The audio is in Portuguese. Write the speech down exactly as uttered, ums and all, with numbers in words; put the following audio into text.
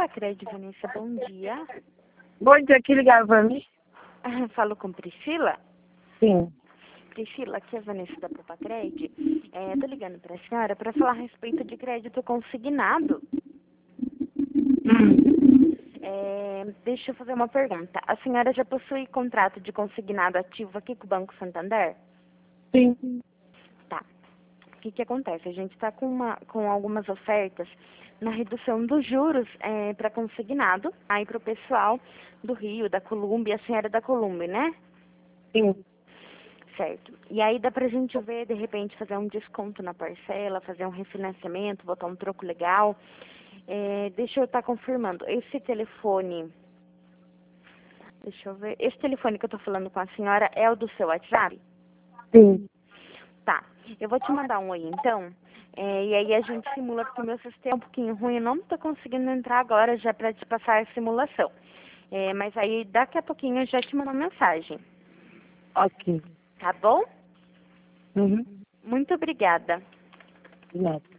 Propacred, Vanessa, bom dia. Bom dia, que ligaram para mim? Falo com Priscila? Sim. Priscila, aqui é a Vanessa da Propacred. É, tô ligando para a senhora para falar a respeito de crédito consignado. Hum. É, deixa eu fazer uma pergunta. A senhora já possui contrato de consignado ativo aqui com o Banco Santander? Sim. Tá. O que que acontece? A gente está com, uma, com algumas ofertas na redução dos juros é, para consignado, aí para o pessoal do Rio, da Colômbia, a senhora é da Colômbia, né? Sim. Certo. E aí dá pra gente ver, de repente, fazer um desconto na parcela, fazer um refinanciamento, botar um troco legal. É, deixa eu estar confirmando. Esse telefone... Deixa eu ver. Esse telefone que eu tô falando com a senhora é o do seu WhatsApp? Sim. Tá. Eu vou te mandar um oi, então. É, e aí a gente simula, porque o meu sistema é um pouquinho ruim. Eu não tô conseguindo entrar agora já pra te passar a simulação. É, mas aí daqui a pouquinho eu já te mando uma mensagem. Ok. Tá bom? Uhum. Muito obrigada. De nada.